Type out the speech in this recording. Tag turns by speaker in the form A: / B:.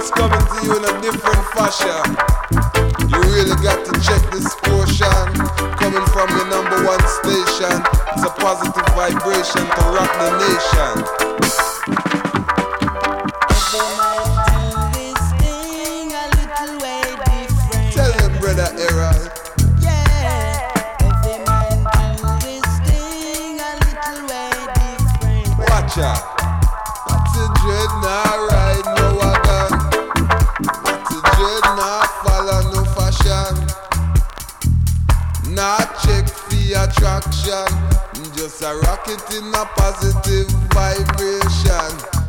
A: it's coming to you in a different fashion. You really got to check this portion. Coming from your number one station, it's a positive vibration to rock the nation. Tell them, brother Errol. Watch out. That's a dread, nah ride no wagon. That's a dread, nah follow no fashion. Nah check for attraction. Just a rocket in a positive vibration.